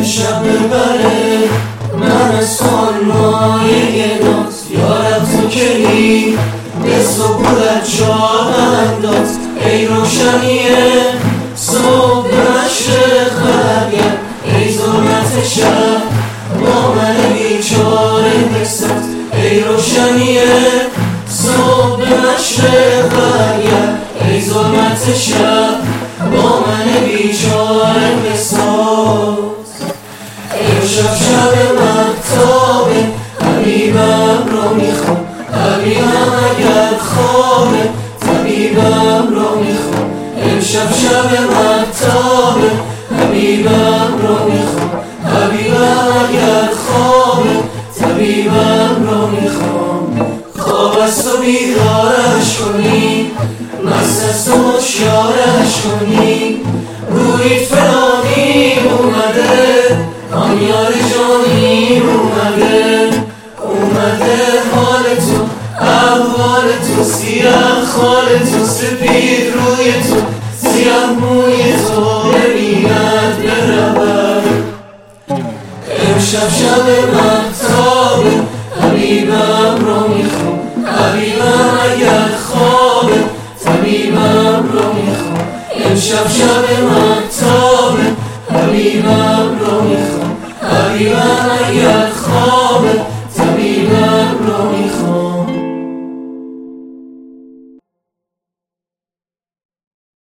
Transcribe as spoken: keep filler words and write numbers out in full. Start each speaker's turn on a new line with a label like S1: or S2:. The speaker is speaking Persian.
S1: امشب ببره من از خانمای ناز یارب تو کلی به صبحت جاهم داد ای روشنیه صبح مشرق برگرد ای ظلمت شب با من بیچاره بساز ای روشنیه صبح مشرق برگرد ای ظلمت شب با من بیچاره بساز امشب شب مهتابه حبیبم رو میخوام حبیبم اگر خوابه طبیبم رو میخوام امشب شب مهتابه حبیبم رو میخوام حبیبم اگر خوابه طبیبم رو میخوام خواب است و بیدارش کنی مست است و هوشیارش کنی رویت فلانی اومده آن یار جانی اومده اومده حال تو احوال تو سیاه خال تو سپید روی تو سیاه موی تو ببیند برود امشب شب مهتابه حبیبم رو میخوام حبیبم اگر خوابه طبیبم رو میخوام امشب شب مهتابه حبیبم رو میخوام حبیبم